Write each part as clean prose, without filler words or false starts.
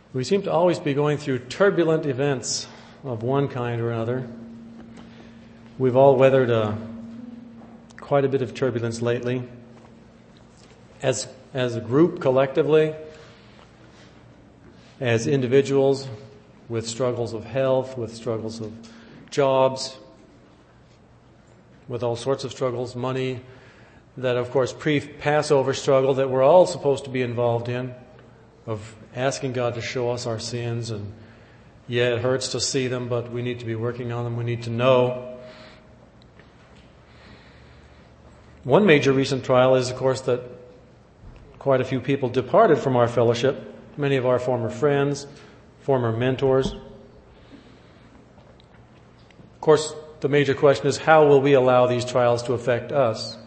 We seem to always be going through turbulent events of one kind or another. We've all weathered quite a bit of turbulence lately. As a group, collectively, as individuals, with struggles of health, with struggles of jobs, with all sorts of struggles, money, that of course pre-Passover struggle that we're all supposed to be involved in, of asking God to show us our sins. And yeah, it hurts to see them, but we need to be working on them. We need to know. One major recent trial is, of course, that quite a few people departed from our fellowship, many of our former friends, former mentors. Of course, the major question is, how will we allow these trials to affect us?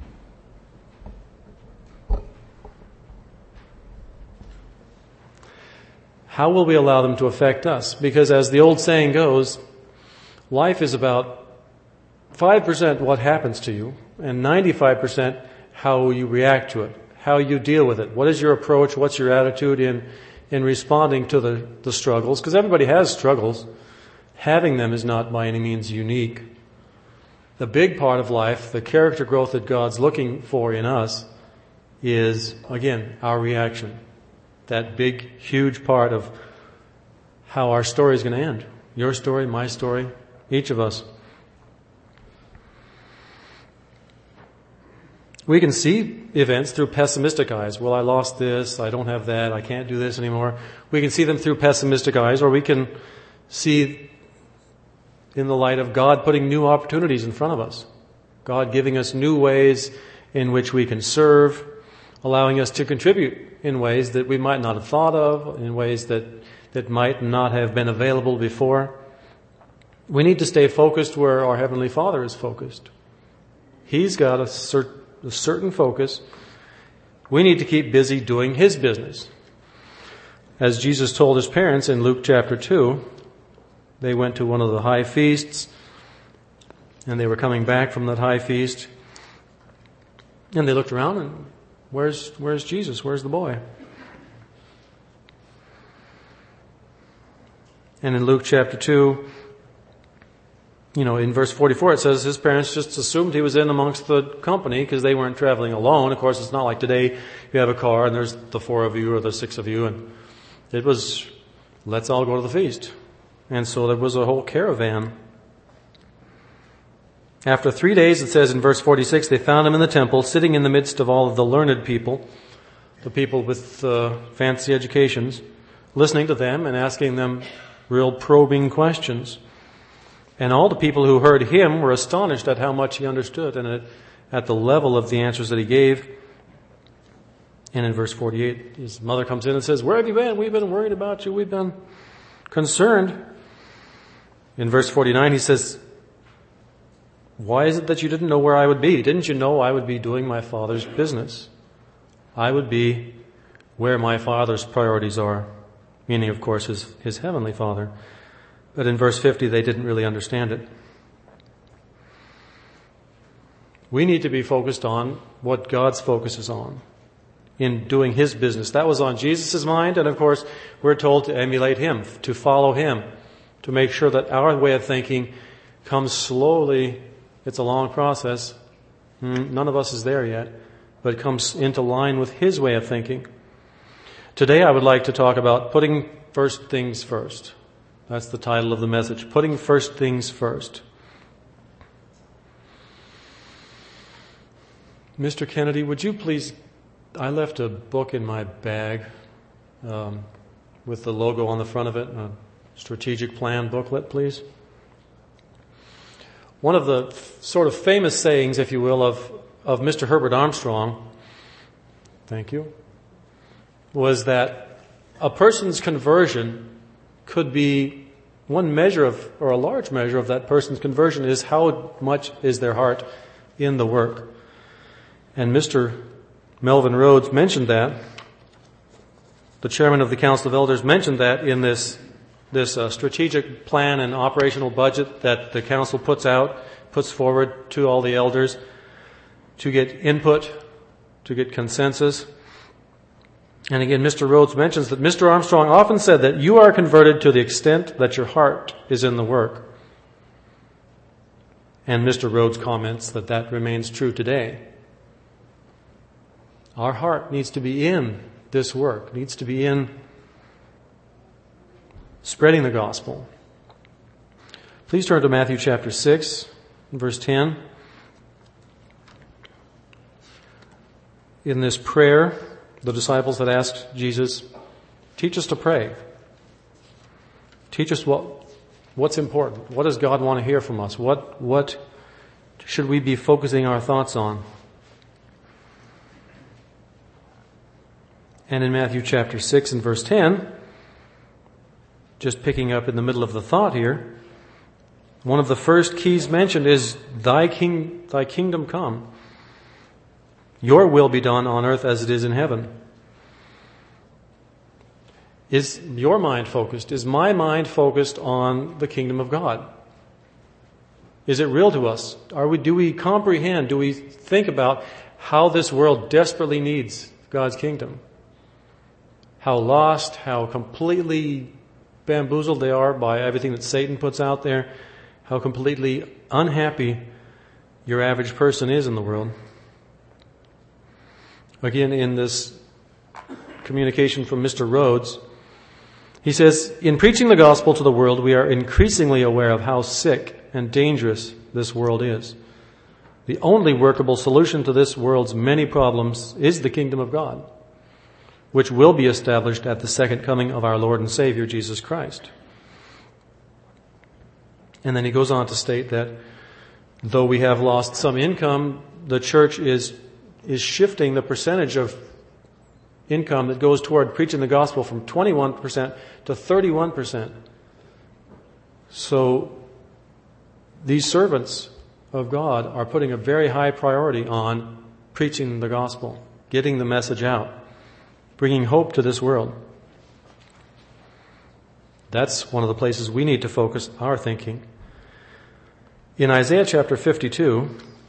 How will we allow them to affect us? Because as the old saying goes, life is about 5% what happens to you and 95% how you react to it, how you deal with it. What is your approach? What's your attitude in responding to the struggles? Because everybody has struggles. Having them is not by any means unique. The big part of life, the character growth that God's looking for in us, is, again, our reaction. That big, huge part of how our story is going to end. Your story, my story, each of us. We can see events through pessimistic eyes. Well, I lost this, I don't have that, I can't do this anymore. We can see them through pessimistic eyes, or we can see in the light of God putting new opportunities in front of us. God giving us new ways in which we can serve, allowing us to contribute in ways that we might not have thought of, in ways that might not have been available before. We need to stay focused where our Heavenly Father is focused. He's got a certain focus. We need to keep busy doing His business. As Jesus told His parents in Luke chapter 2, they went to one of the high feasts, and they were coming back from that high feast, and they looked around and Where's Jesus? Where's the boy? And in Luke chapter 2, in verse 44 it says his parents just assumed he was in amongst the company because they weren't traveling alone. Of course, it's not like today you have a car and there's the 4 of you or the 6 of you. And it was, let's all go to the feast. And so there was a whole caravan. After 3 days, it says in verse 46, they found him in the temple, sitting in the midst of all of the learned people, the people with fancy educations, listening to them and asking them real probing questions. And all the people who heard him were astonished at how much he understood and at the level of the answers that he gave. And in verse 48, his mother comes in and says, "Where have you been? We've been worried about you. We've been concerned." In verse 49, he says, "Why is it that you didn't know where I would be? Didn't you know I would be doing my Father's business? I would be where my Father's priorities are," meaning, of course, his Heavenly Father. But in verse 50, they didn't really understand it. We need to be focused on what God's focus is on in doing His business. That was on Jesus' mind, and of course, we're told to emulate Him, to follow Him, to make sure that our way of thinking comes slowly. It's a long process. None of us is there yet, but it comes into line with His way of thinking. Today I would like to talk about putting first things first. That's the title of the message, Putting First Things First. Mr. Kennedy, would you please, I left a book in my bag with the logo on the front of it, a strategic plan booklet, please. One of the sort of famous sayings, if you will, of Mr. Herbert Armstrong, thank you, was that a person's conversion could be one measure of, or a large measure of that person's conversion is how much is their heart in the work. And Mr. Melvin Rhodes mentioned that. The chairman of the Council of Elders mentioned that in this strategic plan and operational budget that the council puts forward to all the elders to get input, to get consensus. And again, Mr. Rhodes mentions that Mr. Armstrong often said that you are converted to the extent that your heart is in the work. And Mr. Rhodes comments that that remains true today. Our heart needs to be in this work, needs to be in spreading the gospel. Please turn to Matthew chapter 6, verse 10. In this prayer, the disciples had asked Jesus, teach us to pray. Teach us what's important. What does God want to hear from us? What should we be focusing our thoughts on? And in Matthew chapter 6 and verse 10, just picking up in the middle of the thought here, one of the first keys mentioned is thy kingdom come. Your will be done on earth as it is in heaven. Is your mind focused? Is my mind focused on the kingdom of God? Is it real to us? Do we comprehend? Do we think about how this world desperately needs God's kingdom? How lost, how completely bamboozled they are by everything that Satan puts out there. How completely unhappy your average person is in the world. Again, in this communication from Mr. Rhodes, he says, in preaching the gospel to the world, we are increasingly aware of how sick and dangerous this world is. The only workable solution to this world's many problems is the kingdom of God, which will be established at the second coming of our Lord and Savior, Jesus Christ. And then he goes on to state that though we have lost some income, the church is shifting the percentage of income that goes toward preaching the gospel from 21% to 31%. So these servants of God are putting a very high priority on preaching the gospel, getting the message out, bringing hope to this world. That's one of the places we need to focus our thinking. In Isaiah chapter 52,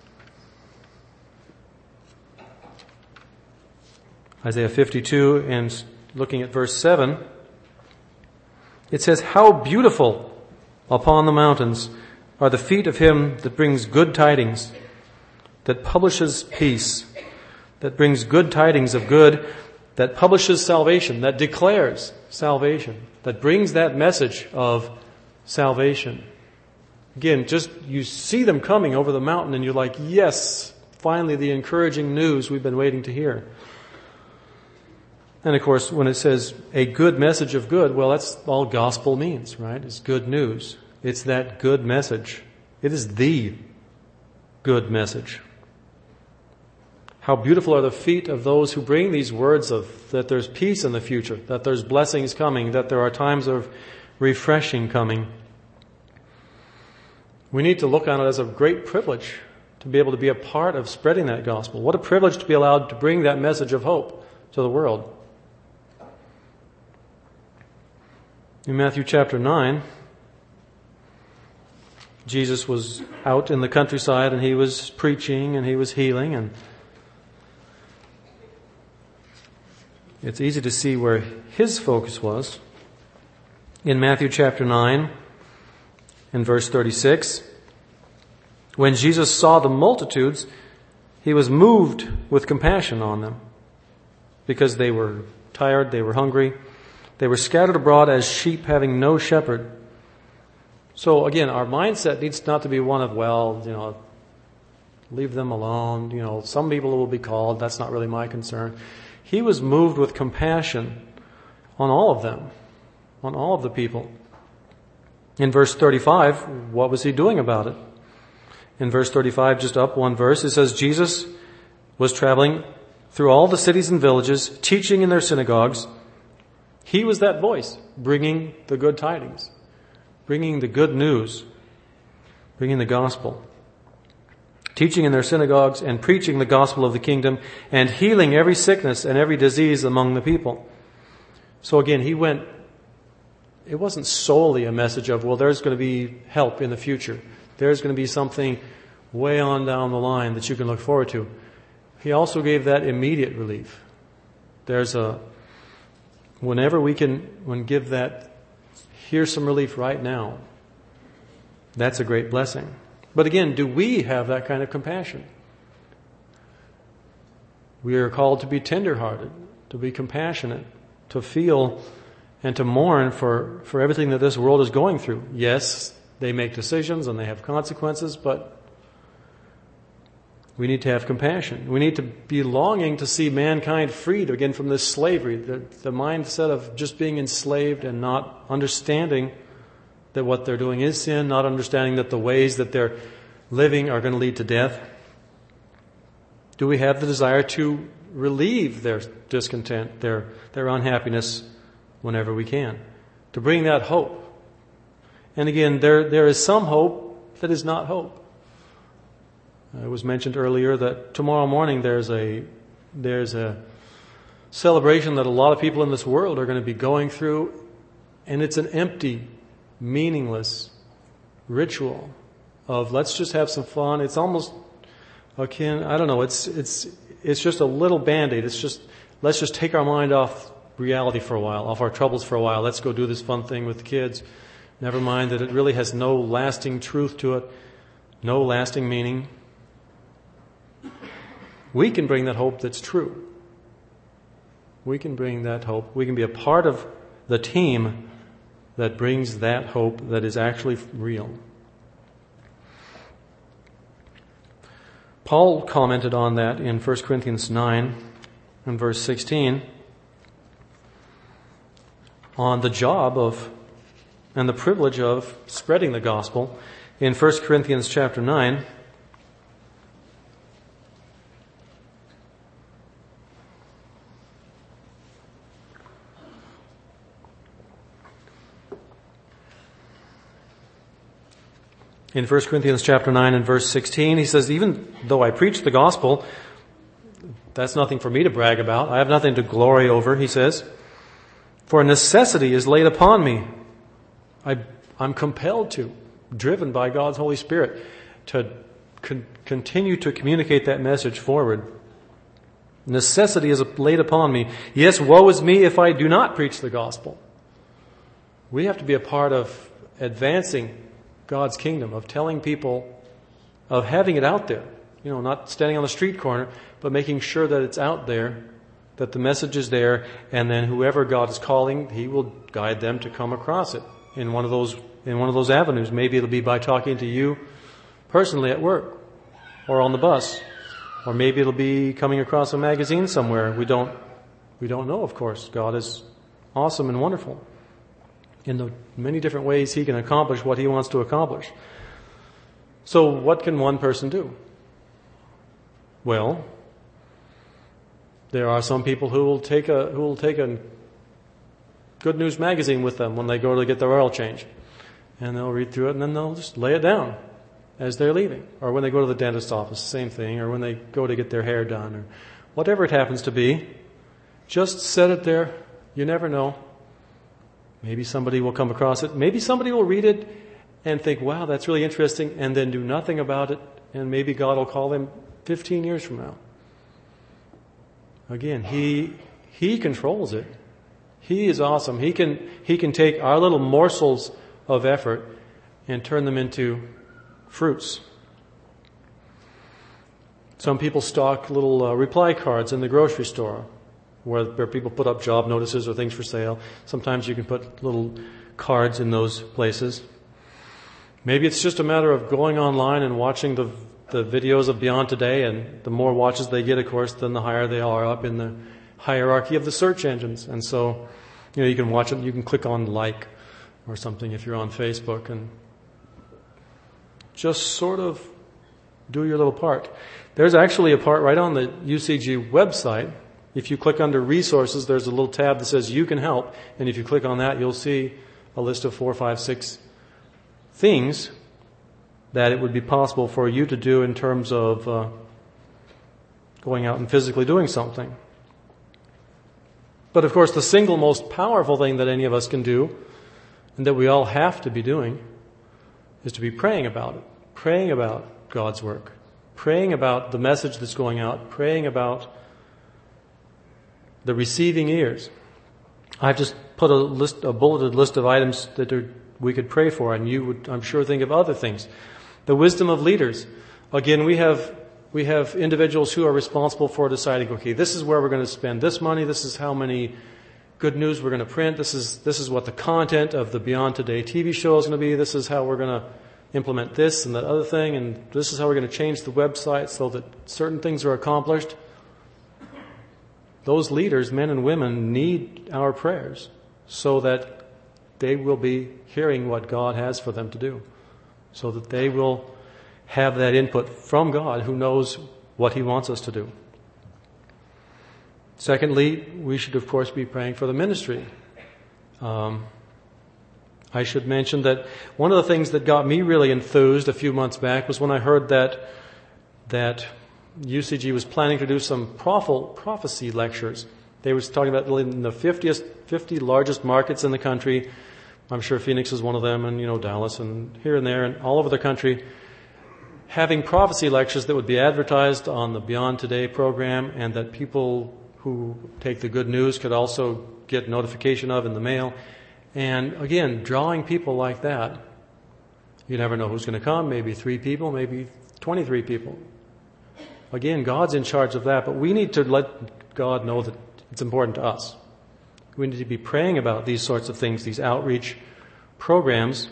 Isaiah 52, and looking at verse 7, it says, how beautiful upon the mountains are the feet of him that brings good tidings, that publishes peace, that brings good tidings of good, that publishes salvation, that declares salvation, that brings that message of salvation. Again, just you see them coming over the mountain and you're like, yes, finally the encouraging news we've been waiting to hear. And of course, when it says a good message of good, well, that's all gospel means, right? It's good news. It's that good message. It is the good message. How beautiful are the feet of those who bring these words of that there's peace in the future, that there's blessings coming, that there are times of refreshing coming. We need to look on it as a great privilege to be able to be a part of spreading that gospel. What a privilege to be allowed to bring that message of hope to the world. In Matthew chapter 9, Jesus was out in the countryside and he was preaching and he was healing, and it's easy to see where his focus was. In Matthew chapter 9 and verse 36, when Jesus saw the multitudes, he was moved with compassion on them because they were tired, they were hungry, they were scattered abroad as sheep having no shepherd. So again, our mindset needs not to be one of, leave them alone. Some people will be called. That's not really my concern. He was moved with compassion on all of them, on all of the people. In verse 35, what was he doing about it? In verse 35, just up one verse, it says, Jesus was traveling through all the cities and villages, teaching in their synagogues. He was that voice, bringing the good tidings, bringing the good news, bringing the gospel. Teaching in their synagogues and preaching the gospel of the kingdom and healing every sickness and every disease among the people. So again, it wasn't solely a message of, there's going to be help in the future. There's going to be something way on down the line that you can look forward to. He also gave that immediate relief. There's whenever we can give that, here's some relief right now, that's a great blessing. But again, do we have that kind of compassion? We are called to be tenderhearted, to be compassionate, to feel and to mourn for everything that this world is going through. Yes, they make decisions and they have consequences, but we need to have compassion. We need to be longing to see mankind freed again from this slavery, the mindset of just being enslaved and not understanding that what they're doing is sin, not understanding that the ways that they're living are going to lead to death. Do we have the desire to relieve their discontent, their unhappiness whenever we can? To bring that hope. And again, there is some hope that is not hope. It was mentioned earlier that tomorrow morning there's a celebration that a lot of people in this world are going to be going through, and it's an empty, meaningless ritual of let's just have some fun. It's almost akin, I don't know, it's just a little Band-Aid. It's just, let's just take our mind off reality for a while, off our troubles for a while. Let's go do this fun thing with the kids. Never mind that it really has no lasting truth to it, no lasting meaning. We can bring that hope that's true. We can bring that hope. We can be a part of the team that brings that hope that is actually real. Paul commented on that in 1 Corinthians 9 and verse 16 on the job of and the privilege of spreading the gospel. In 1 Corinthians chapter 9, in 1 Corinthians chapter 9 and verse 16, he says, even though I preach the gospel, that's nothing for me to brag about. I have nothing to glory over, he says. For a necessity is laid upon me. I'm compelled to, driven by God's Holy Spirit, to continue to communicate that message forward. Necessity is laid upon me. Yes, woe is me if I do not preach the gospel. We have to be a part of advancing God's kingdom, of telling people, of having it out there. Not standing on the street corner, but making sure that it's out there, that the message is there, and then whoever God is calling, He will guide them to come across it in one of those avenues. Maybe it'll be by talking to you personally at work or on the bus, or maybe it'll be coming across a magazine somewhere. We don't know, of course. God is awesome and wonderful in the many different ways He can accomplish what He wants to accomplish. So what can one person do? Well, there are some people who will take a Good News magazine with them when they go to get their oil change. And they'll read through it and then they'll just lay it down as they're leaving. Or when they go to the dentist's office, same thing. Or when they go to get their hair done. Or whatever it happens to be, just set it there. You never know. Maybe somebody will come across it. Maybe somebody will read it and think, wow, that's really interesting, and then do nothing about it. And maybe God will call them 15 years from now. Again, He controls it. He is awesome. He can take our little morsels of effort and turn them into fruits. Some people stock little reply cards in the grocery store where people put up job notices or things for sale. Sometimes you can put little cards in those places. Maybe it's just a matter of going online and watching the videos of Beyond Today, and the more watches they get, of course, then the higher they are up in the hierarchy of the search engines. And so, you can watch it, you can click on like or something if you're on Facebook, and just sort of do your little part. There's actually a part right on the UCG website. If you click under resources, there's a little tab that says you can help. And if you click on that, you'll see a list of 4, 5, 6 things that it would be possible for you to do in terms of going out and physically doing something. But of course, the single most powerful thing that any of us can do, and that we all have to be doing, is to be praying about it. Praying about God's work. Praying about the message that's going out. Praying about the receiving ears. I've just put a bulleted list of items that we could pray for, and you would, I'm sure, think of other things. The wisdom of leaders. Again, we have individuals who are responsible for deciding, okay, this is where we're going to spend this money, this is how many good news we're going to print, this is what the content of the Beyond Today TV show is going to be, this is how we're going to implement this and that other thing, and this is how we're going to change the website so that certain things are accomplished. Those leaders, men and women, need our prayers so that they will be hearing what God has for them to do, so that they will have that input from God who knows what He wants us to do. Secondly, we should of course be praying for the ministry. I should mention that one of the things that got me really enthused a few months back was when I heard that UCG was planning to do some prophecy lectures. They were talking about in the 50 largest markets in the country. I'm sure Phoenix is one of them, and Dallas and here and there and all over the country, having prophecy lectures that would be advertised on the Beyond Today program, and that people who take the good news could also get notification of in the mail. And again, drawing people like that, you never know who's going to come, maybe 3 people, maybe 23 people. Again, God's in charge of that, but we need to let God know that it's important to us. We need to be praying about these sorts of things, these outreach programs.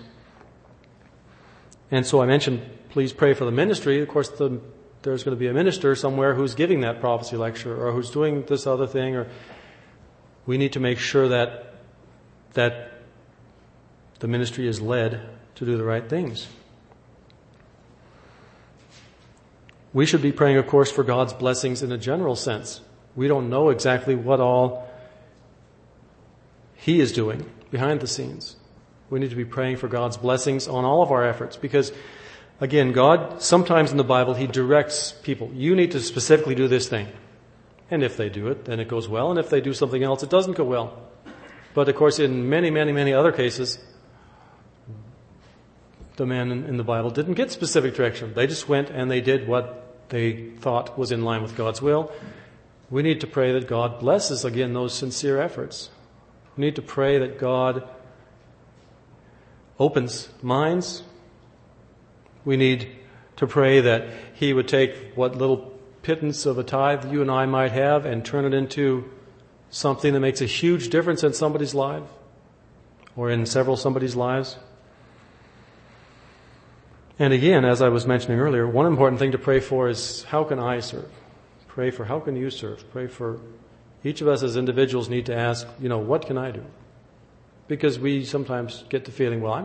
And so I mentioned, please pray for the ministry. Of course, there's going to be a minister somewhere who's giving that prophecy lecture or who's doing this other thing. Or we need to make sure that the ministry is led to do the right things. We should be praying, of course, for God's blessings in a general sense. We don't know exactly what all He is doing behind the scenes. We need to be praying for God's blessings on all of our efforts because, again, God, sometimes in the Bible, He directs people. You need to specifically do this thing. And if they do it, then it goes well. And if they do something else, it doesn't go well. But, of course, in many, many, many other cases, the men in the Bible didn't get specific direction. They just went and they did what they thought was in line with God's will. We need to pray that God blesses, again, those sincere efforts. We need to pray that God opens minds. We need to pray that He would take what little pittance of a tithe you and I might have and turn it into something that makes a huge difference in somebody's life or in somebody's lives. And again, as I was mentioning earlier, one important thing to pray for is how can I serve? Pray for how can you serve? Pray for each of us as individuals need to ask, what can I do? Because we sometimes get the feeling, well,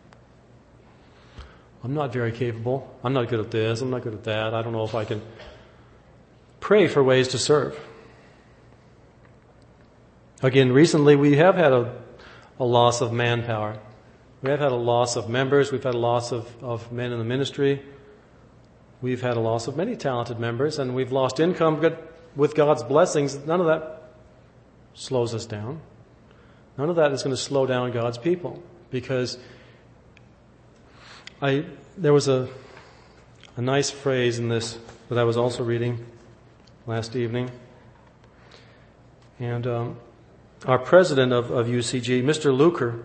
I'm not very capable. I'm not good at this. I'm not good at that. I don't know if I can. Pray for ways to serve. Again, recently we have had a loss of manpower. We have had a loss of members. We've had a loss of men in the ministry. We've had a loss of many talented members, and we've lost income. But with God's blessings, none of that slows us down. None of that is going to slow down God's people, because there was a nice phrase in this that I was also reading last evening, and our president of UCG, Mr. Luker,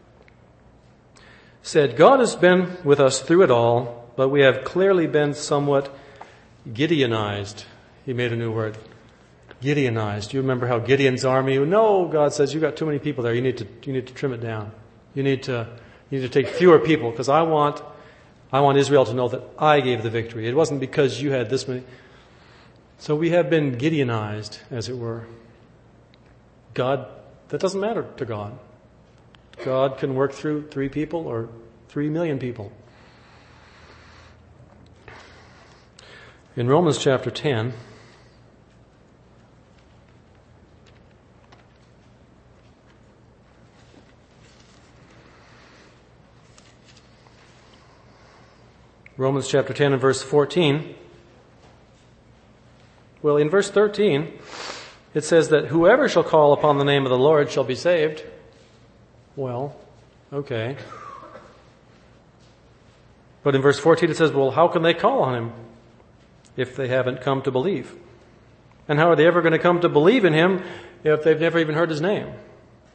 said, God has been with us through it all, but we have clearly been somewhat Gideonized. He made a new word. Gideonized. You remember how Gideon's army, no, God says, you've got too many people there. You need to trim it down. You need to take fewer people, because I want Israel to know that I gave the victory. It wasn't because you had this many. So we have been Gideonized, as it were. God, that doesn't matter to God. God can work through 3 people or 3 million people. In Romans chapter 10, Romans chapter 10 and verse 14. Well, in verse 13, it says that whoever shall call upon the name of the Lord shall be saved. Well, okay. But in verse 14 it says, well, how can they call on Him if they haven't come to believe? And how are they ever going to come to believe in Him if they've never even heard His name?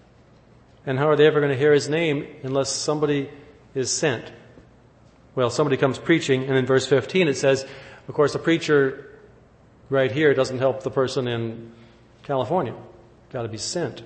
And how are they ever going to hear his name unless somebody is sent? Well, somebody comes preaching, and in verse 15 it says, of course, the preacher right here doesn't help the person in California. Got to be sent.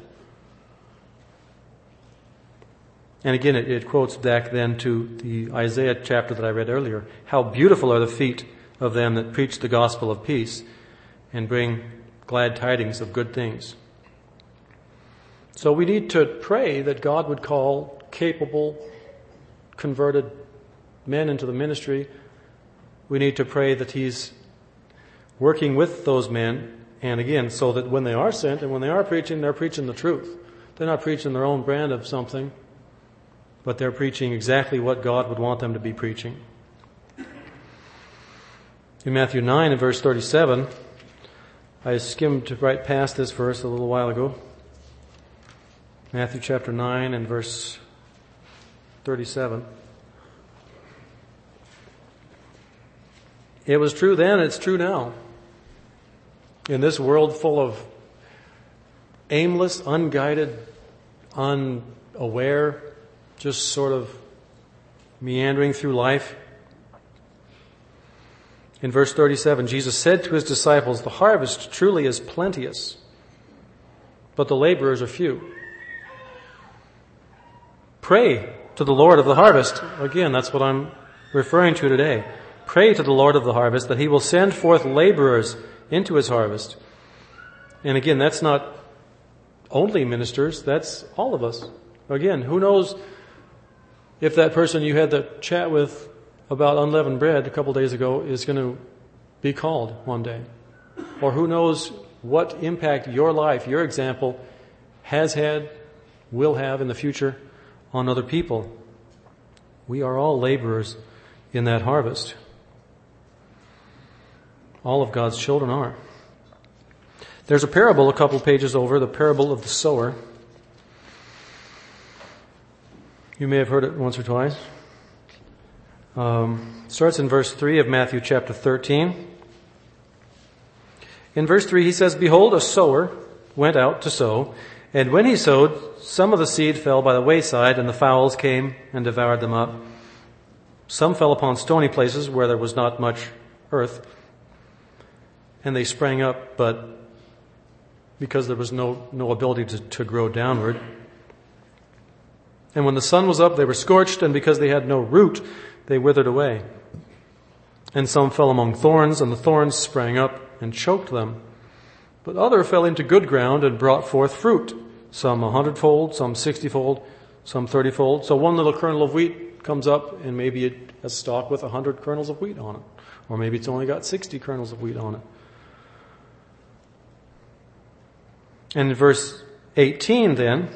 And again, it quotes back then to the Isaiah chapter that I read earlier. How beautiful are the feet of them that preach the gospel of peace and bring glad tidings of good things. So we need to pray that God would call capable, converted men into the ministry. We need to pray that He's working with those men, and again, so that when they are sent and when they are preaching, they're preaching the truth. They're not preaching their own brand of something, but they're preaching exactly what God would want them to be preaching. In Matthew 9 and verse 37, I skimmed right past this verse a little while ago. Matthew chapter 9 and verse 37. It was true then, it's true now. In this world full of aimless, unguided, unaware, just sort of meandering through life. In verse 37, Jesus said to his disciples, "The harvest truly is plenteous, but the laborers are few." Pray to the Lord of the harvest. Again, that's what I'm referring to today. Pray to the Lord of the harvest that He will send forth laborers into His harvest. And again, that's not only ministers, that's all of us. Again, who knows if that person you had that chat with about unleavened bread a couple days ago is going to be called one day. Or who knows what impact your life, your example, has had, will have in the future on other people. We are all laborers in that harvest. All of God's children are. There's a parable a couple pages over, the parable of the sower. You may have heard it once or twice. Starts in verse 3 of Matthew chapter 13. In verse 3 he says, "Behold, a sower went out to sow, and when he sowed, some of the seed fell by the wayside, and the fowls came and devoured them up. Some fell upon stony places where there was not much earth, and they sprang up, but because there was no ability to grow downward. And when the sun was up, they were scorched, and because they had no root, they withered away. And some fell among thorns, and the thorns sprang up and choked them. But other fell into good ground and brought forth fruit, some 100-fold, some 60-fold, some 30-fold. So one little kernel of wheat comes up, and maybe it has a stalk with 100 kernels of wheat on it. Or maybe it's only got 60 kernels of wheat on it. And in verse 18 then,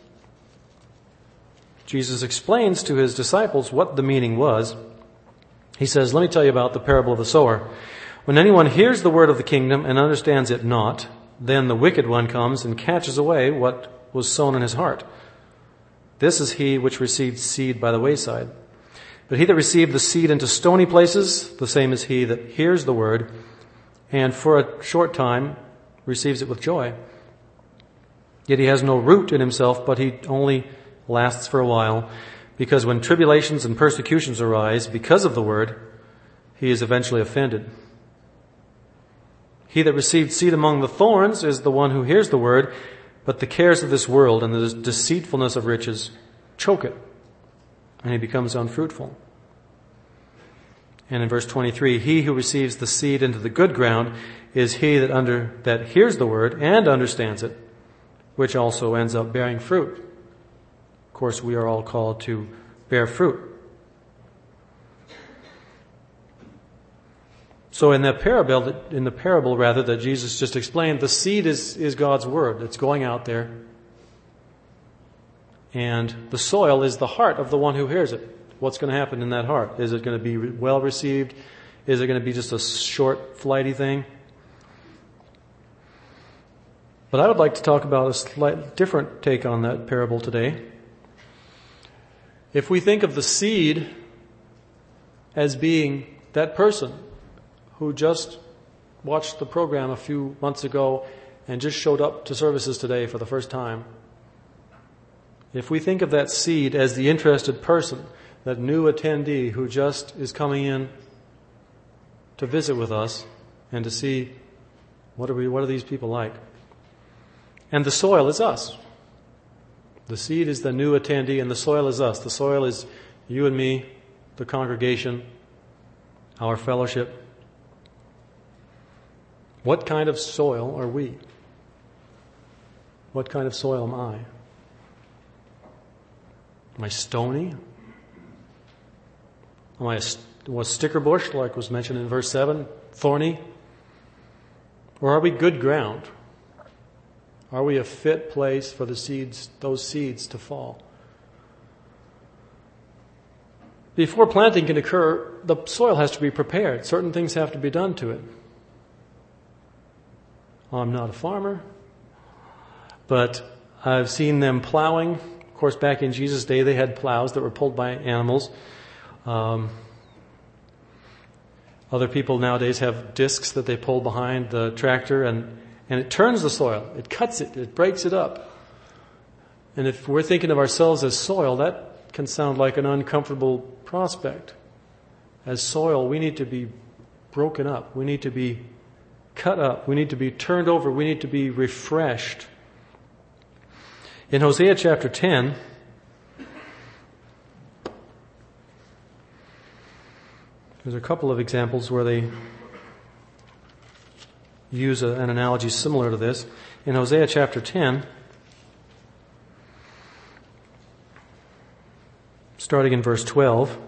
Jesus explains to his disciples what the meaning was. He says, "Let me tell you about the parable of the sower. When anyone hears the word of the kingdom and understands it not, then the wicked one comes and catches away what was sown in his heart. This is he which received seed by the wayside. But he that received the seed into stony places, the same is he that hears the word, and for a short time receives it with joy. Yet he has no root in himself, but he only lasts for a while, because when tribulations and persecutions arise because of the word, he is eventually offended. He that received seed among the thorns is the one who hears the word, but the cares of this world and the deceitfulness of riches choke it, and he becomes unfruitful." And in verse 23, "He who receives the seed into the good ground is he that hears the word and understands it, which also ends up bearing fruit." Of course, we are all called to bear fruit. So in the parable that Jesus just explained, the seed is God's word. It's going out there. And the soil is the heart of the one who hears it. What's going to happen in that heart? Is it going to be well received? Is it going to be just a short, flighty thing? But I would like to talk about a slightly different take on that parable today. If we think of the seed as being that person who just watched the program a few months ago and just showed up to services today for the first time. If we think of that seed as the interested person, that new attendee who just is coming in to visit with us and to see what are these people like? And the soil is us. The seed is the new attendee and the soil is us. The soil is you and me, the congregation, our fellowship. What kind of soil are we? What kind of soil am I? Am I stony? Am I a sticker bush, like was mentioned in verse 7? Thorny? Or are we good ground? Are we a fit place for those seeds to fall? Before planting can occur, the soil has to be prepared. Certain things have to be done to it. I'm not a farmer, but I've seen them plowing. Of course, back in Jesus' day, they had plows that were pulled by animals. Other people nowadays have discs that they pull behind the tractor, and it turns the soil. It cuts it. It breaks it up. And if we're thinking of ourselves as soil, that can sound like an uncomfortable prospect. As soil, we need to be broken up. We need to be cut up. We need to be turned over. We need to be refreshed. In Hosea chapter 10, there's a couple of examples where they use an analogy similar to this. In Hosea chapter 10, starting in verse 12,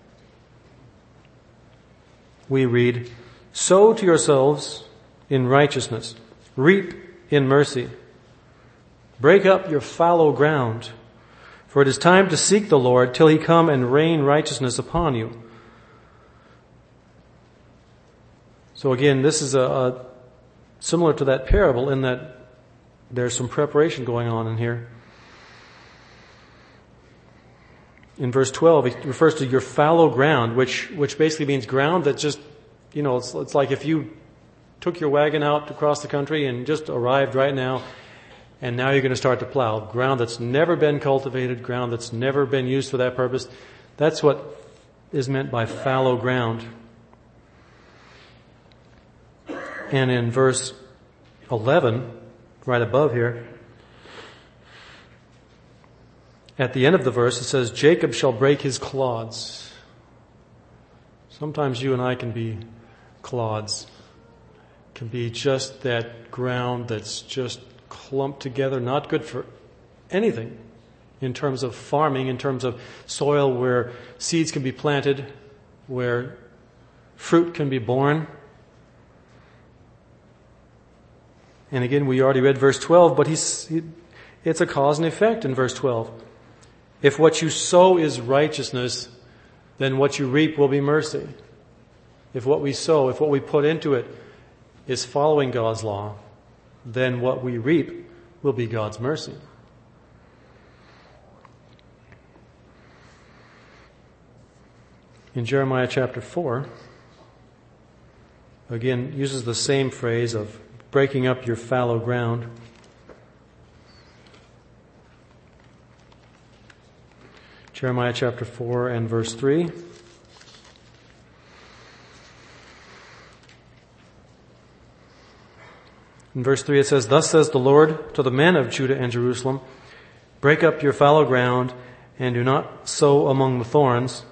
we read, "Sow to yourselves in righteousness, reap in mercy. Break up your fallow ground, for it is time to seek the Lord till he come and rain righteousness upon you." So again, this is similar to that parable in that there's some preparation going on in here. In verse 12, it refers to your fallow ground, which basically means ground that just, it's like if you took your wagon out across the country and just arrived right now, and now you're going to start to plow. Ground that's never been cultivated, ground that's never been used for that purpose. That's what is meant by fallow ground. And in verse 11, right above here, at the end of the verse, it says, "Jacob shall break his clods." Sometimes you and I can be clods. Can be just that ground that's just clumped together, not good for anything in terms of farming, in terms of soil where seeds can be planted, where fruit can be born. And again, we already read verse 12, but it's a cause and effect in verse 12. If what you sow is righteousness, then what you reap will be mercy. If what we sow, if what we put into it is following God's law, then what we reap will be God's mercy. In Jeremiah chapter 4, again, uses the same phrase of breaking up your fallow ground. Jeremiah chapter 4 and verse 3. In verse 3 it says, "Thus says the Lord to the men of Judah and Jerusalem, break up your fallow ground and do not sow among the thorns."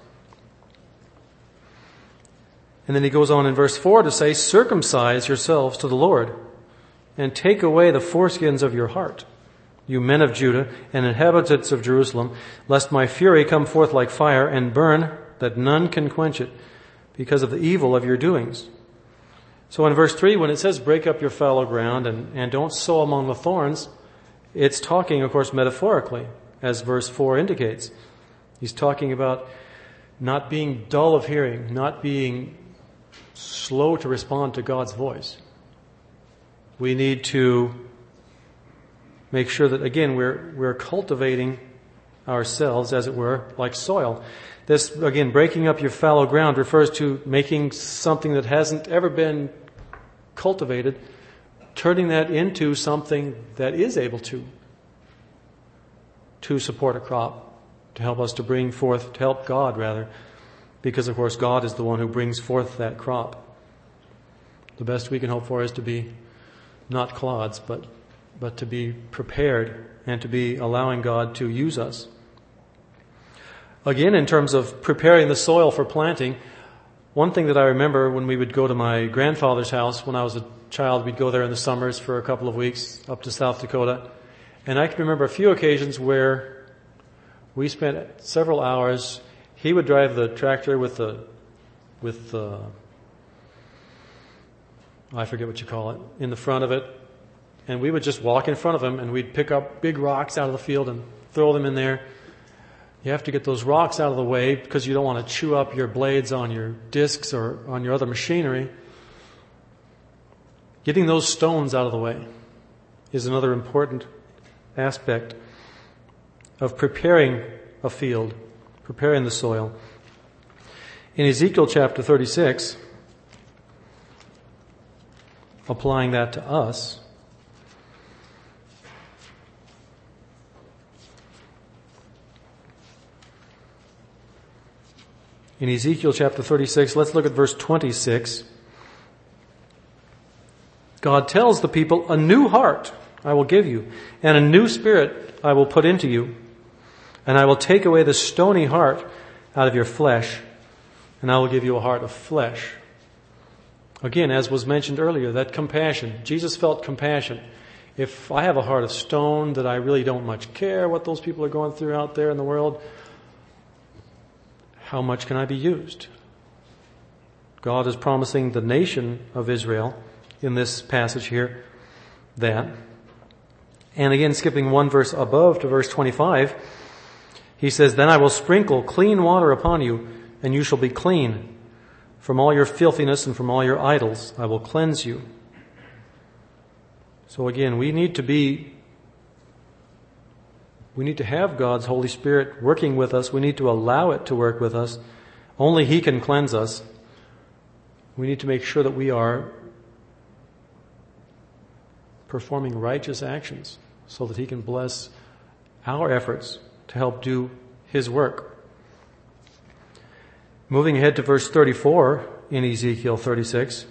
And then he goes on in verse 4 to say, "Circumcise yourselves to the Lord and take away the foreskins of your heart, you men of Judah and inhabitants of Jerusalem, lest my fury come forth like fire and burn, that none can quench it, because of the evil of your doings." So in verse 3, when it says break up your fallow ground and don't sow among the thorns, it's talking, of course, metaphorically, as verse 4 indicates. He's talking about not being dull of hearing, not being slow to respond to God's voice. We need to make sure that, again, we're cultivating ourselves, as it were, like soil. This, again, breaking up your fallow ground refers to making something that hasn't ever been cultivated, turning that into something that is able to. to support a crop, to help us to bring forth, to help God rather, because of course God is the one who brings forth that crop. The best we can hope for is to be not clods, but to be prepared and to be allowing God to use us. Again, in terms of preparing the soil for planting, one thing that I remember when we would go to my grandfather's house when I was a child, we'd go there in the summers for a couple of weeks up to South Dakota. And I can remember a few occasions where we spent several hours. He would drive the tractor with the I forget what you call it, in the front of it. And we would just walk in front of him and we'd pick up big rocks out of the field and throw them in there. You have to get those rocks out of the way because you don't want to chew up your blades on your discs or on your other machinery. Getting those stones out of the way is another important aspect of preparing a field, preparing the soil. In Ezekiel chapter 36, applying that to us, in Ezekiel chapter 36, let's look at verse 26. God tells the people, a new heart I will give you, and a new spirit I will put into you, and I will take away the stony heart out of your flesh, and I will give you a heart of flesh. Again, as was mentioned earlier, that compassion. Jesus felt compassion. If I have a heart of stone that I really don't much care what those people are going through out there in the world, how much can I be used? God is promising the nation of Israel in this passage here that. And again, skipping one verse above to verse 25, he says, then I will sprinkle clean water upon you, and you shall be clean. From all your filthiness and from all your idols I will cleanse you. So again, we need to have God's Holy Spirit working with us. We need to allow it to work with us. Only He can cleanse us. We need to make sure that we are performing righteous actions so that He can bless our efforts to help do His work. Moving ahead to verse 34 in Ezekiel 36.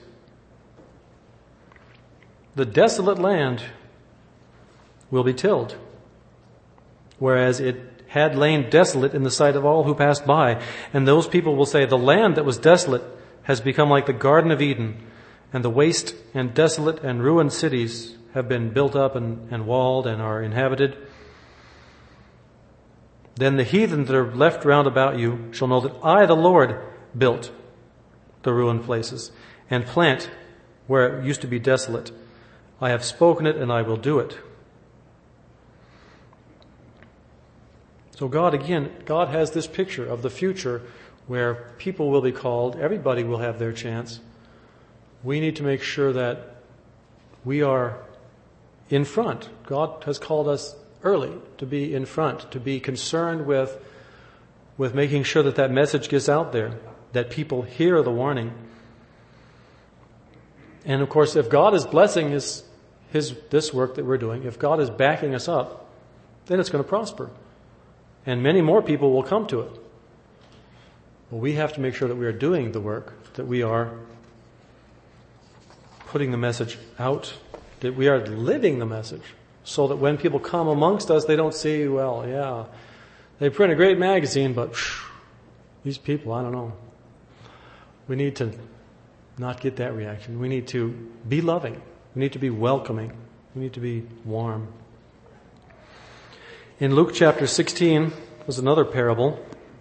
The desolate land will be tilled, whereas it had lain desolate in the sight of all who passed by. And those people will say, the land that was desolate has become like the Garden of Eden, and the waste and desolate and ruined cities have been built up and walled and are inhabited. Then the heathen that are left round about you shall know that I, the Lord, built the ruined places and plant where it used to be desolate. I have spoken it and I will do it. So God has this picture of the future where people will be called, everybody will have their chance. We need to make sure that we are in front. God has called us early to be in front, to be concerned with making sure that message gets out there, that people hear the warning. And of course, if God is blessing this work that we're doing, if God is backing us up, then it's going to prosper. And many more people will come to it. But we have to make sure that we are doing the work, that we are putting the message out, that we are living the message, so that when people come amongst us, they don't see, well, yeah, they print a great magazine, but these people, I don't know. We need to not get that reaction. We need to be loving. We need to be welcoming. We need to be warm. In Luke chapter 16 was another parable.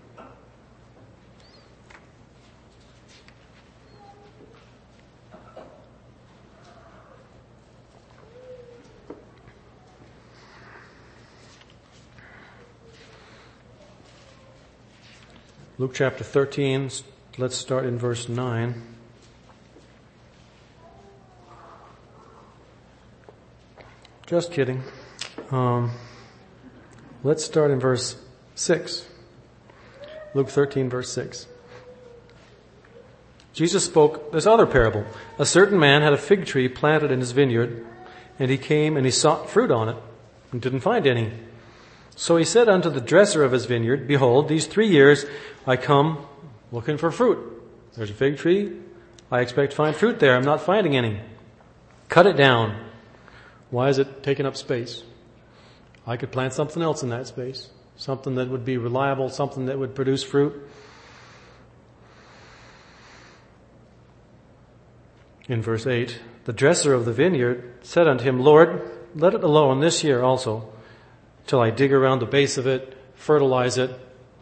Luke chapter 13, let's start in verse 9. Just kidding. Let's start in verse 6. Luke 13, verse 6. Jesus spoke this other parable. A certain man had a fig tree planted in his vineyard, and he came and he sought fruit on it and didn't find any. So he said unto the dresser of his vineyard, Behold, these 3 years I come looking for fruit. There's a fig tree. I expect to find fruit there. I'm not finding any. Cut it down. Why is it taking up space? I could plant something else in that space. Something that would be reliable, something that would produce fruit. In verse 8, the dresser of the vineyard said unto him, Lord, let it alone this year also, till I dig around the base of it, fertilize it.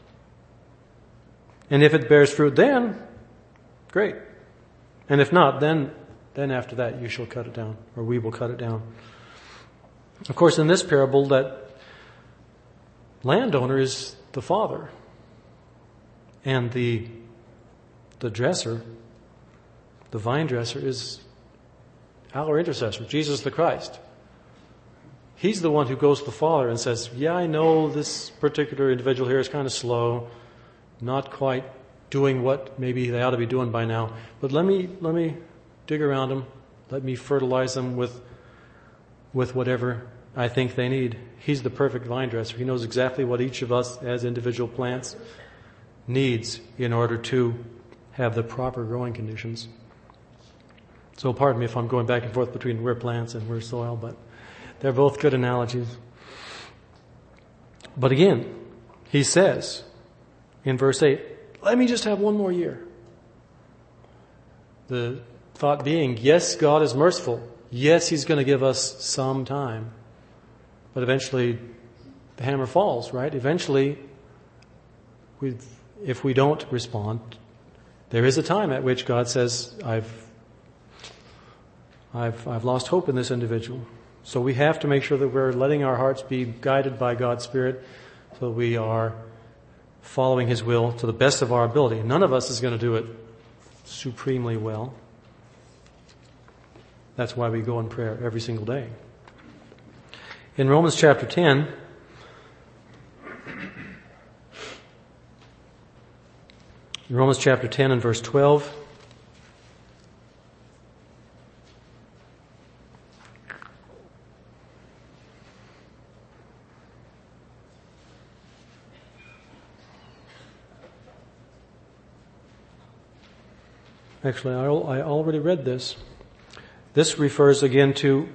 And if it bears fruit then, great. And if not, then after that you shall cut it down, or we will cut it down. Of course, in this parable, that landowner is the father. And the dresser, the vine dresser, is our intercessor, Jesus the Christ. He's the one who goes to the Father and says, yeah, I know this particular individual here is kind of slow, not quite doing what maybe they ought to be doing by now, but let me dig around them, let me fertilize them with whatever I think they need. He's the perfect vine dresser. He knows exactly what each of us as individual plants needs in order to have the proper growing conditions. So pardon me if I'm going back and forth between we're plants and we're soil, but they're both good analogies. But again, he says in verse 8, let me just have one more year. The thought being, yes, God is merciful. Yes, he's going to give us some time. But eventually the hammer falls, right? Eventually, if we don't respond, there is a time at which God says, I've lost hope in this individual. So we have to make sure that we're letting our hearts be guided by God's Spirit so we are following His will to the best of our ability. None of us is going to do it supremely well. That's why we go in prayer every single day. In Romans chapter 10, and verse 12, actually, I already read this. This refers again to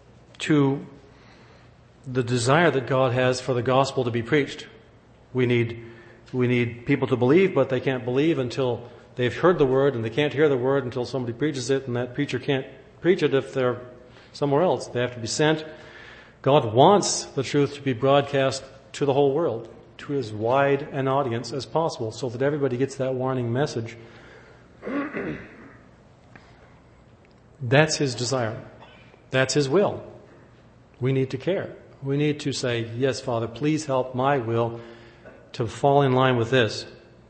the desire that God has for the gospel to be preached. We need people to believe, but they can't believe until they've heard the word, and they can't hear the word until somebody preaches it, and that preacher can't preach it if they're somewhere else. They have to be sent. God wants the truth to be broadcast to the whole world, to as wide an audience as possible, so that everybody gets that warning message. That's His desire. That's His will. We need to care. We need to say, yes, Father, please help my will to fall in line with this.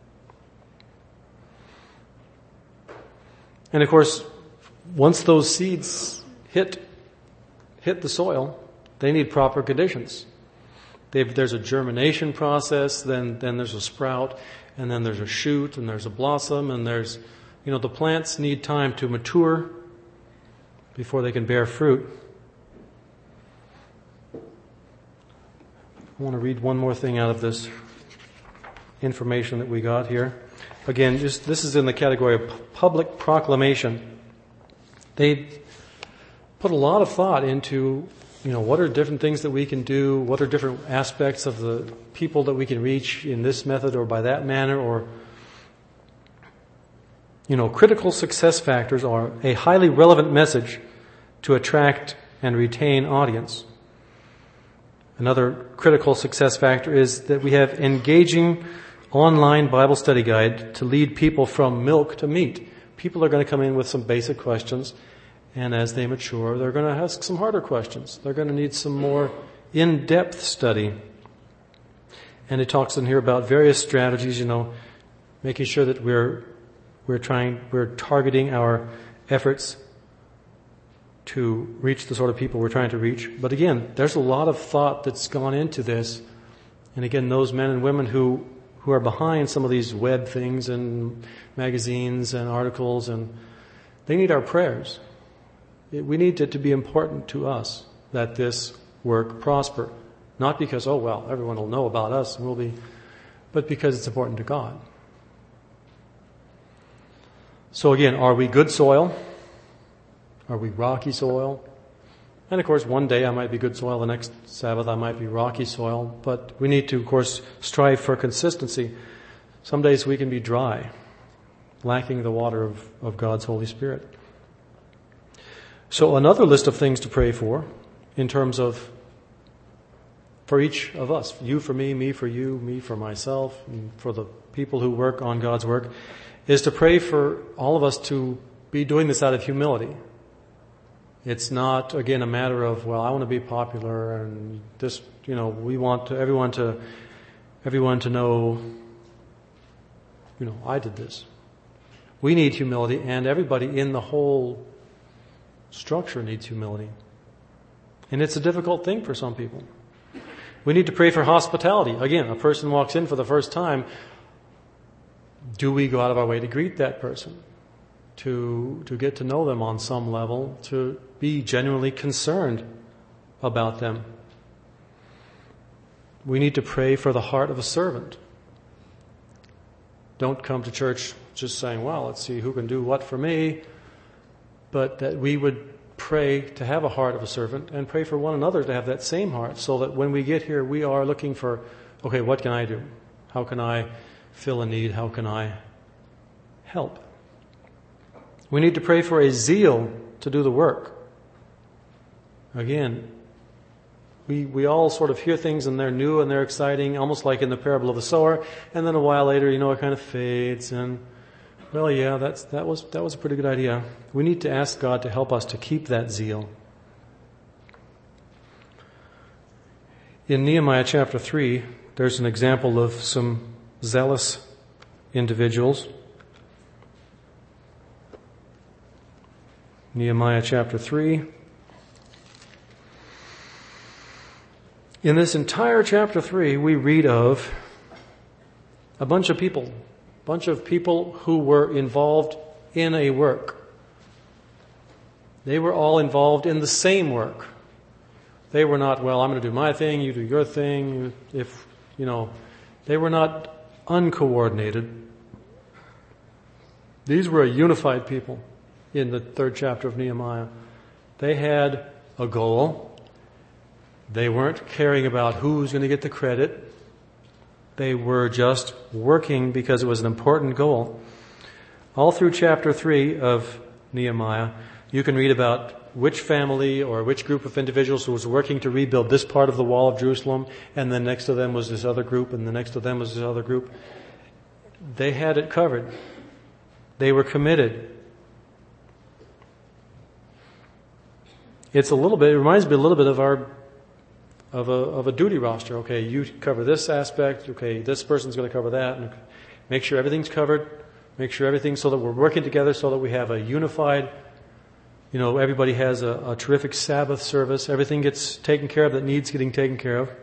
And of course, once those seeds hit the soil, they need proper conditions. There's a germination process, then there's a sprout, and then there's a shoot, and there's a blossom, and there's, the plants need time to mature before they can bear fruit. I want to read one more thing out of this information that we got here. Again, this is in the category of public proclamation. They put a lot of thought into, what are different things that we can do, what are different aspects of the people that we can reach in this method or by that manner, or critical success factors are a highly relevant message to attract and retain audience. Another critical success factor is that we have engaging online Bible study guide to lead people from milk to meat. People are going to come in with some basic questions, and as they mature, they're going to ask some harder questions. They're going to need some more in-depth study. And it talks in here about various strategies, making sure that we're targeting our efforts to reach the sort of people we're trying to reach. But again, there's a lot of thought that's gone into this. And again, those men and women who are behind some of these web things and magazines and articles, and they need our prayers. We need it to be important to us that this work prosper. Not because, oh well, everyone will know about us and we'll be, but because it's important to God. So again, are we good soil? Are we rocky soil? And of course, one day I might be good soil, the next Sabbath I might be rocky soil, but we need to, of course, strive for consistency. Some days we can be dry, lacking the water of God's Holy Spirit. So another list of things to pray for in terms of for each of us, you for me for you, me for myself, and for the people who work on God's work, is to pray for all of us to be doing this out of humility. It's not, again, a matter of, well, I want to be popular and this, we want everyone to know, I did this. We need humility, and everybody in the whole structure needs humility. And it's a difficult thing for some people. We need to pray for hospitality. Again, a person walks in for the first time. Do we go out of our way to greet that person? To get to know them on some level, to be genuinely concerned about them. We need to pray for the heart of a servant. Don't come to church just saying, well, let's see who can do what for me, but that we would pray to have a heart of a servant and pray for one another to have that same heart, so that when we get here we are looking for, okay, what can I do? How can I fill a need? How can I help? We need to pray for a zeal to do the work. Again, we all sort of hear things and they're new and they're exciting, almost like in the parable of the sower, and then a while later, it kind of fades and, well, yeah, that was a pretty good idea. We need to ask God to help us to keep that zeal. In Nehemiah chapter 3, there's an example of some zealous individuals. Nehemiah chapter 3. In this entire chapter 3, we read of a bunch of people who were involved in a work. They were all involved in the same work. They were not, well, I'm going to do my thing, you do your thing. They were not uncoordinated. These were a unified people in the 3rd chapter of Nehemiah. They had a goal. They weren't caring about who's going to get the credit. They were just working because it was an important goal. All through chapter 3 of Nehemiah, you can read about which family or which group of individuals who was working to rebuild this part of the wall of Jerusalem, and then next to them was this other group, and the next to them was this other group. They had it covered. They were committed. It reminds me a little bit of a duty roster. Okay, you cover this aspect. Okay, this person's going to cover that. And make sure everything's covered. Make sure everything's so that we're working together, so that we have a unified, everybody has a terrific Sabbath service. Everything gets taken care of that needs getting taken care of.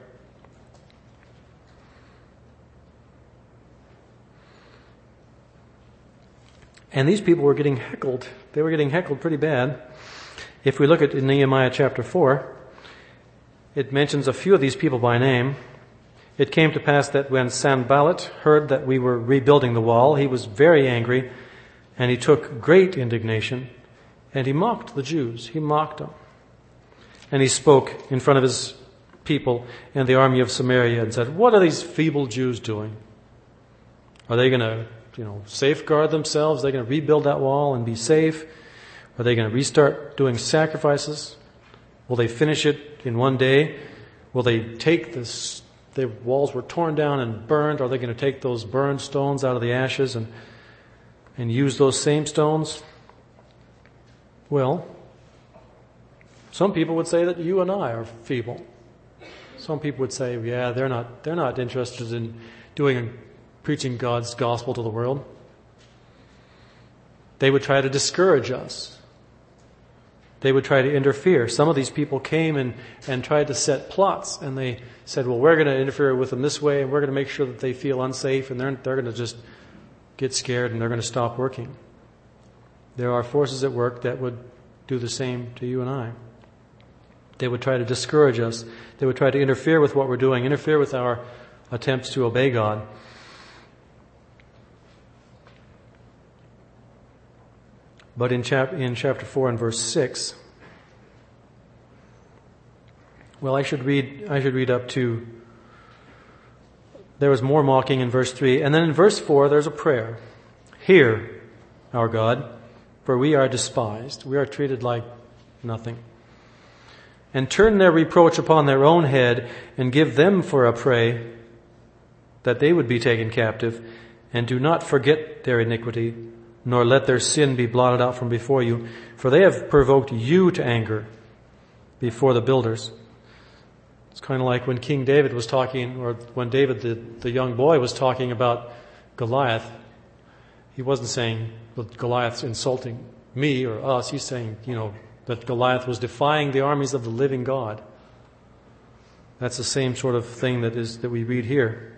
And these people were getting heckled. They were getting heckled pretty bad. If we look at Nehemiah chapter 4, it mentions a few of these people by name. It came to pass that when Sanballat heard that we were rebuilding the wall, he was very angry, and he took great indignation, and he mocked the Jews. He mocked them. And he spoke in front of his people and the army of Samaria and said, what are these feeble Jews doing? Are they going to, safeguard themselves? Are they going to rebuild that wall and be safe? Are they going to restart doing sacrifices? Will they finish it in one day? Will they take this? The walls were torn down and burned. Are they going to take those burned stones out of the ashes and use those same stones? Well, some people would say that you and I are feeble. Some people would say, yeah, they're not interested in preaching God's gospel to the world. They would try to discourage us. They would try to interfere. Some of these people came and tried to set plots, and they said, well, we're going to interfere with them this way, and we're going to make sure that they feel unsafe, and they're going to just get scared, and they're going to stop working. There are forces at work that would do the same to you and I. They would try to discourage us. They would try to interfere with what we're doing, interfere with our attempts to obey God. But in chapter 4 and verse 6, well, I should read up to, there was more mocking in verse 3. And then in verse 4, there's a prayer. Hear, our God, for we are despised. We are treated like nothing. And turn their reproach upon their own head, and give them for a prey, that they would be taken captive. And do not forget their iniquity, nor let their sin be blotted out from before you. For they have provoked you to anger before the builders. It's kind of like when King David was talking, or when David, the young boy, was talking about Goliath. He wasn't saying, well, Goliath's insulting me or us. He's saying, that Goliath was defying the armies of the living God. That's the same sort of thing that we read here.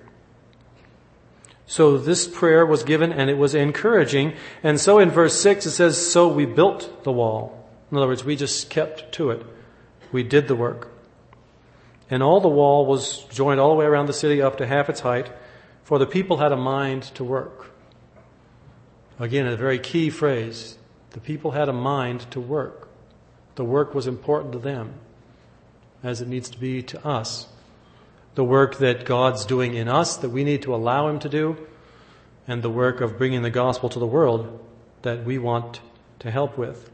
So this prayer was given, and it was encouraging. And so in verse 6 it says, so we built the wall. In other words, we just kept to it. We did the work. And all the wall was joined all the way around the city up to half its height, for the people had a mind to work. Again, a very key phrase. The people had a mind to work. The work was important to them, as it needs to be to us. The work that God's doing in us, that we need to allow Him to do, and the work of bringing the gospel to the world that we want to help with.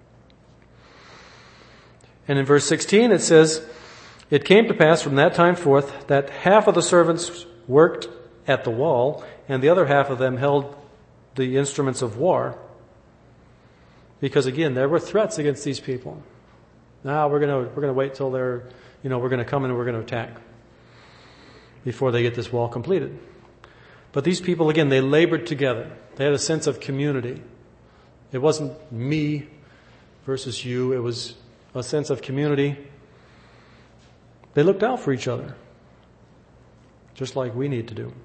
And in verse 16 it says, it came to pass from that time forth that half of the servants worked at the wall, and the other half of them held the instruments of war. Because again, there were threats against these people. Now we're gonna wait till they're, we're gonna come and we're gonna attack before they get this wall completed. But these people, again, they labored together. They had a sense of community. It wasn't me versus you. It was a sense of community. They looked out for each other, just like we need to do.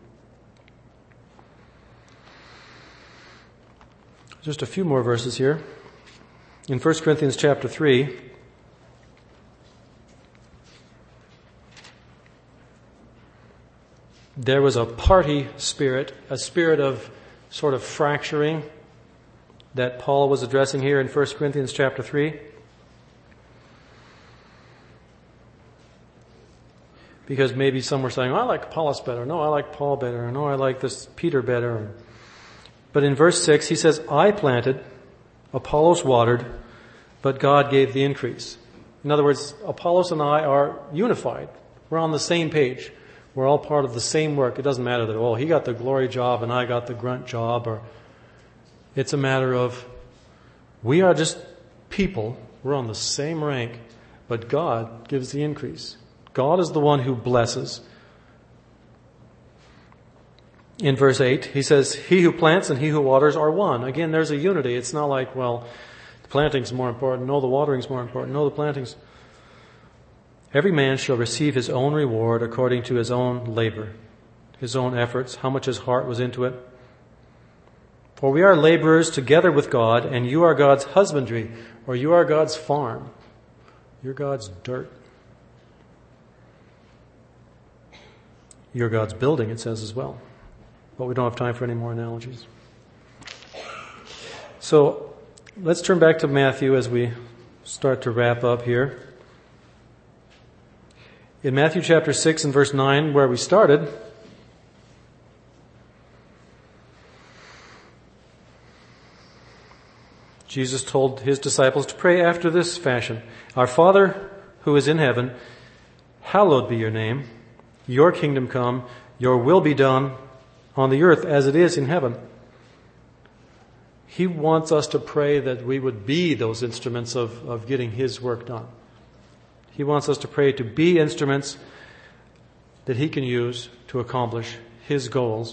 Just a few more verses here. In 1 Corinthians chapter 3, there was a party spirit, a spirit of sort of fracturing that Paul was addressing here in 1 Corinthians chapter 3. Because maybe some were saying, I like Apollos better. No, I like Paul better. No, I like this Peter better. But in verse 6, he says, I planted, Apollos watered, but God gave the increase. In other words, Apollos and I are unified. We're on the same page. We're all part of the same work. It doesn't matter that, he got the glory job and I got the grunt job. Or it's a matter of, we are just people. We're on the same rank, but God gives the increase. God is the one who blesses. In verse 8, he says, he who plants and he who waters are one. Again, there's a unity. It's not like, the planting's more important. No, the watering's more important. No, the planting's. Every man shall receive his own reward according to his own labor, his own efforts, how much his heart was into it. For we are laborers together with God, and you are God's husbandry, or you are God's farm. You're God's dirt. You're God's building, it says as well. But we don't have time for any more analogies. So let's turn back to Matthew as we start to wrap up here. In Matthew chapter 6 and verse 9, where we started, Jesus told his disciples to pray after this fashion. Our Father who is in heaven, hallowed be your name. Your kingdom come, your will be done on the earth as it is in heaven. He wants us to pray that we would be those instruments of getting His work done. He wants us to pray to be instruments that He can use to accomplish His goals.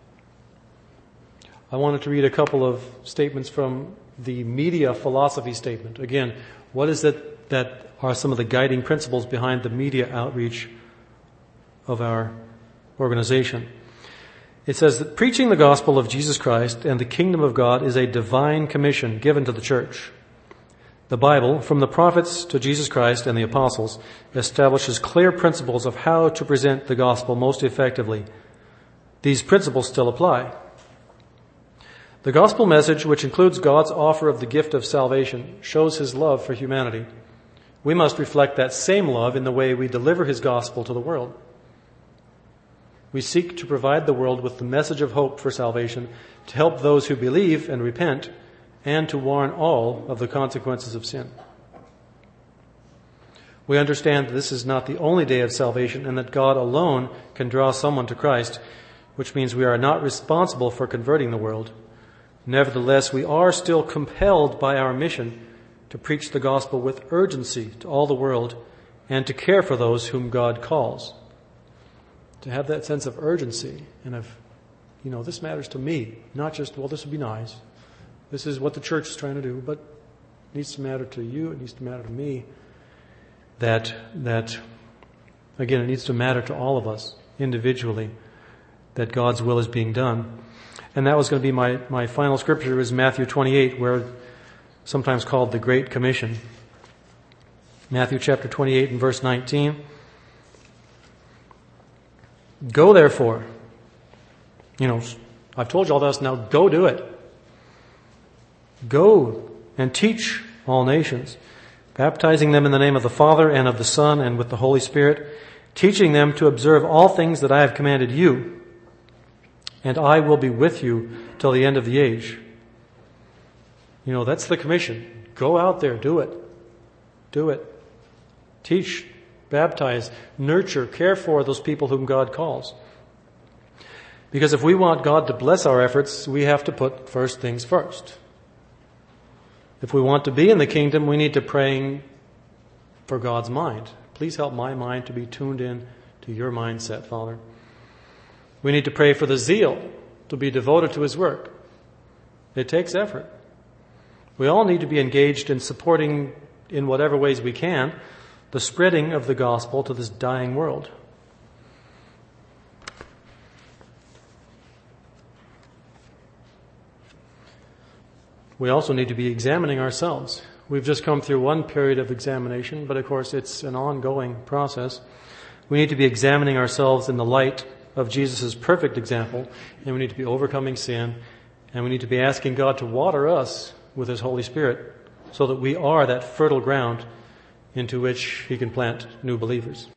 I wanted to read a couple of statements from the media philosophy statement. Again, what is it that are some of the guiding principles behind the media outreach of our organization? It says that preaching the gospel of Jesus Christ and the kingdom of God is a divine commission given to the church. The Bible, from the prophets to Jesus Christ and the apostles, establishes clear principles of how to present the gospel most effectively. These principles still apply. The gospel message, which includes God's offer of the gift of salvation, shows his love for humanity. We must reflect that same love in the way we deliver his gospel to the world. We seek to provide the world with the message of hope for salvation, to help those who believe and repent, and to warn all of the consequences of sin. We understand that this is not the only day of salvation and that God alone can draw someone to Christ, which means we are not responsible for converting the world. Nevertheless, we are still compelled by our mission to preach the gospel with urgency to all the world and to care for those whom God calls. To have that sense of urgency and of, this matters to me, not just, this would be nice. This is what the church is trying to do, but it needs to matter to you, it needs to matter to me. That again, it needs to matter to all of us individually, that God's will is being done. And that was going to be my final scripture, is Matthew 28, where sometimes called the Great Commission. Matthew chapter 28 and verse 19. Go therefore. I've told you all this, now go do it. Go and teach all nations, baptizing them in the name of the Father and of the Son and with the Holy Spirit, teaching them to observe all things that I have commanded you, and I will be with you till the end of the age. That's the commission. Go out there, do it. Do it. Teach, baptize, nurture, care for those people whom God calls. Because if we want God to bless our efforts, we have to put first things first. If we want to be in the kingdom, we need to pray for God's mind. Please help my mind to be tuned in to your mindset, Father. We need to pray for the zeal to be devoted to his work. It takes effort. We all need to be engaged in supporting, in whatever ways we can, the spreading of the gospel to this dying world. We also need to be examining ourselves. We've just come through one period of examination, but of course it's an ongoing process. We need to be examining ourselves in the light of Jesus' perfect example, and we need to be overcoming sin, and we need to be asking God to water us with his Holy Spirit so that we are that fertile ground into which he can plant new believers.